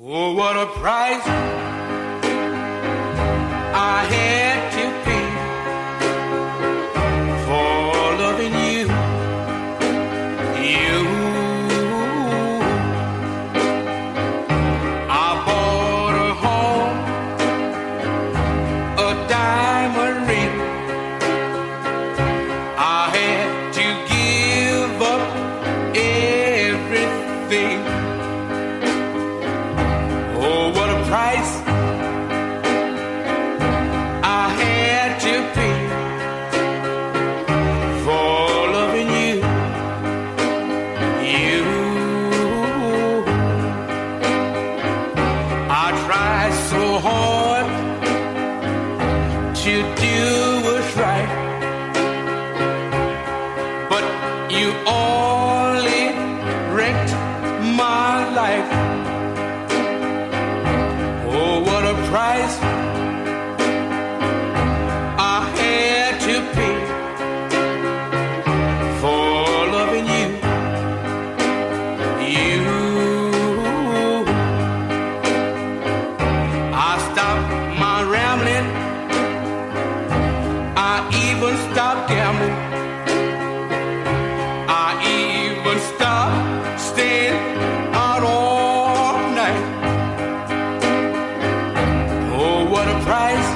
Oh, what a price I had to pay for loving you. You, I bought a home, a diamond ring. I had to give up everything. Oh, what a price I had to pay for loving you. You, I tried so hard to do what's right, but you only wrecked my life. Oh, what a price I had to pay for loving you. You, I stopped my rambling. I even stopped gambling. I even stopped staying out all night. Oh, what a price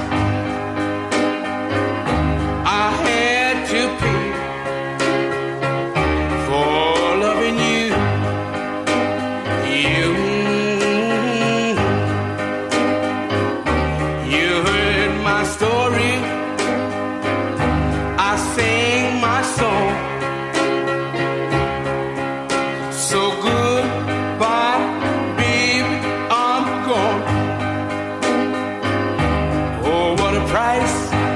I had to pay for loving you. You heard my story. I sang my song. So goodbye, baby, I'm gone. Oh, what a price